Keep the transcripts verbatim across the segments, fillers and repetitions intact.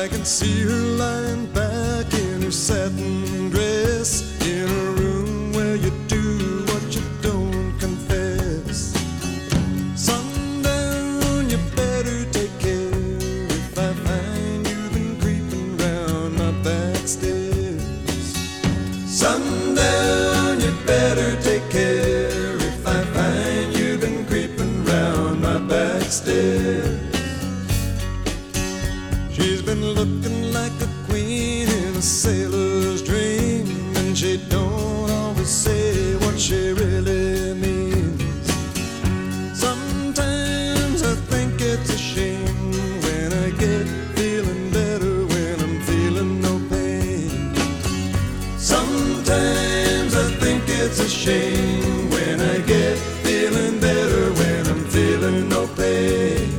can see her lying back in her satin dress, in a room where you do what you don't confess. Sundown, you better take care if I find you've been creeping round my back stairs. Sundown, you better take care if I find you've been creeping round my back stairs. She's been looking like a queen in a sailor's dream, and she don't always say what she really means. Sometimes I think it's a shame when I get feeling better when I'm feeling no pain. Sometimes I think it's a shame when I get feeling better when I'm feeling no pain.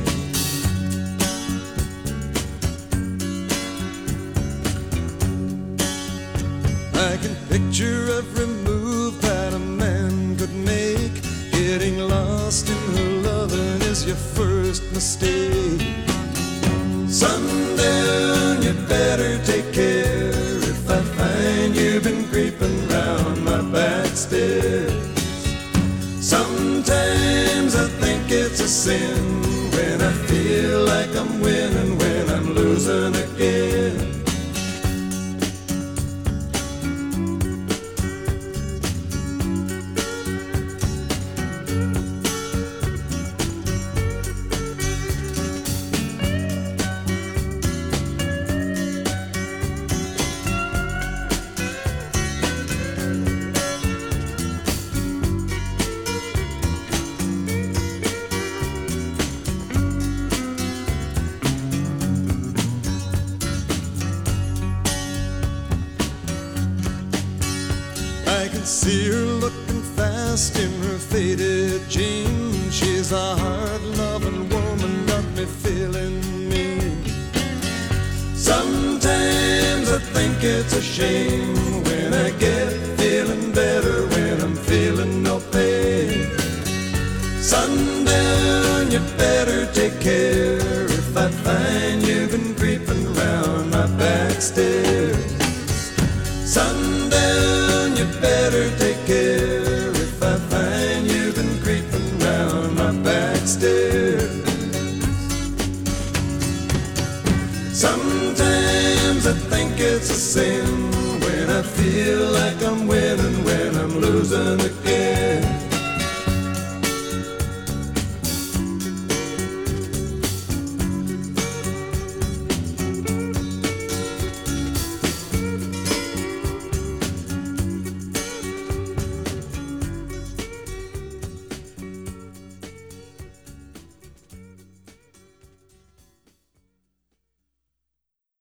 I can picture every move that a man could make. Getting lost in her loving is your first mistake. Sundown, you better take care if I find you've been creeping round my back stairs. Sometimes I think it's a sin when I feel like I'm winning when I'm losing again. I can see her looking fast in her faded jeans. She's a hard-loving woman, got me feeling mean. Sometimes I think it's a shame when I get feeling better when I'm feeling no pain. Sundown, you better take care if I find you've been creeping round my back stairs. Sundown, you better take care if I find you've been creeping round my back stairs. Sometimes I think it's a sin when I feel like I'm winning when I'm losing again.